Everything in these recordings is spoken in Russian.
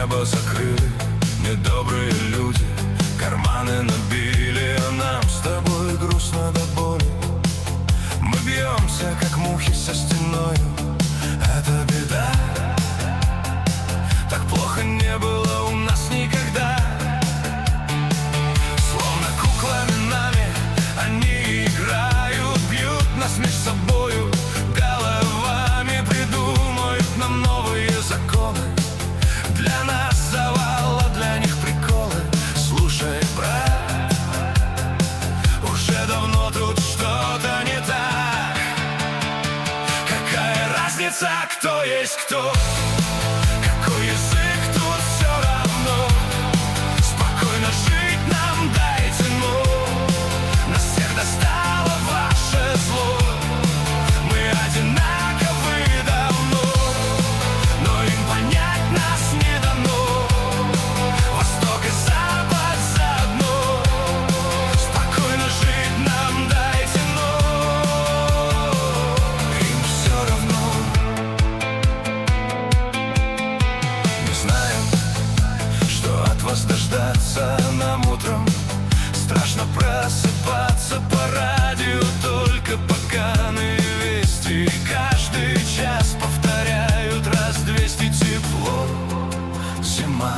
Небо закрыли недобрые люди, карманы набили, а нам с тобой грустно до боли. Мы бьемся, как мухи со стеною, это беда. Так плохо не было у нас никогда. Словно куклами нами они играют, бьют нас между собою головами, придумают нам новые законы. Для нас завал, а для них приколы. Слушай, брат, уже давно тут что-то не так. Какая разница, кто есть кто? Какой язык, тут все равно. Спокойно жить нам дайте, ну. Нас всех достало ваше зло. Мы одинаковы давно, но им понять нас не дано. Восток и запад заодно. Спокойно жить нам дайте, но им все равно. Не знаем, что от вас дождаться нам утром. Страшно просыпаться по радио, только поганые вести. Каждый час повторяют раз 200: тепло, зима,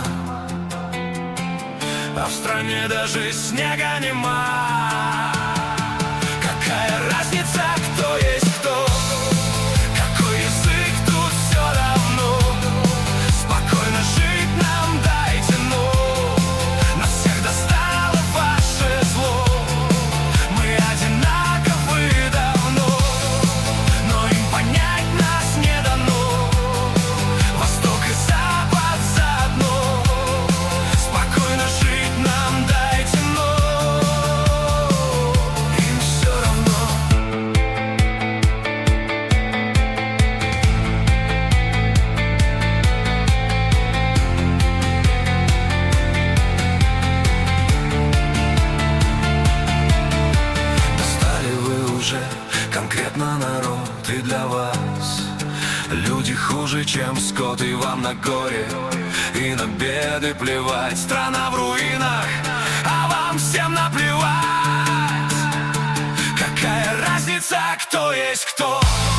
а в стране даже снега нема. Какая разница, кто есть кто? Какой язык, тут все равно. Спокойно жить нам дайте, но нас всех достало ваше зло. Мы одинаковы давно, но им понять нас не дано. Восток и запад заодно. Спокойно жить нам дайте, но им все равно. Достали вы уже конкретно народ, и для вас люди хуже, чем скот, и вам на горе и на беды плевать. Страна в руинах, а вам всем наплевать. Какая разница, кто есть кто?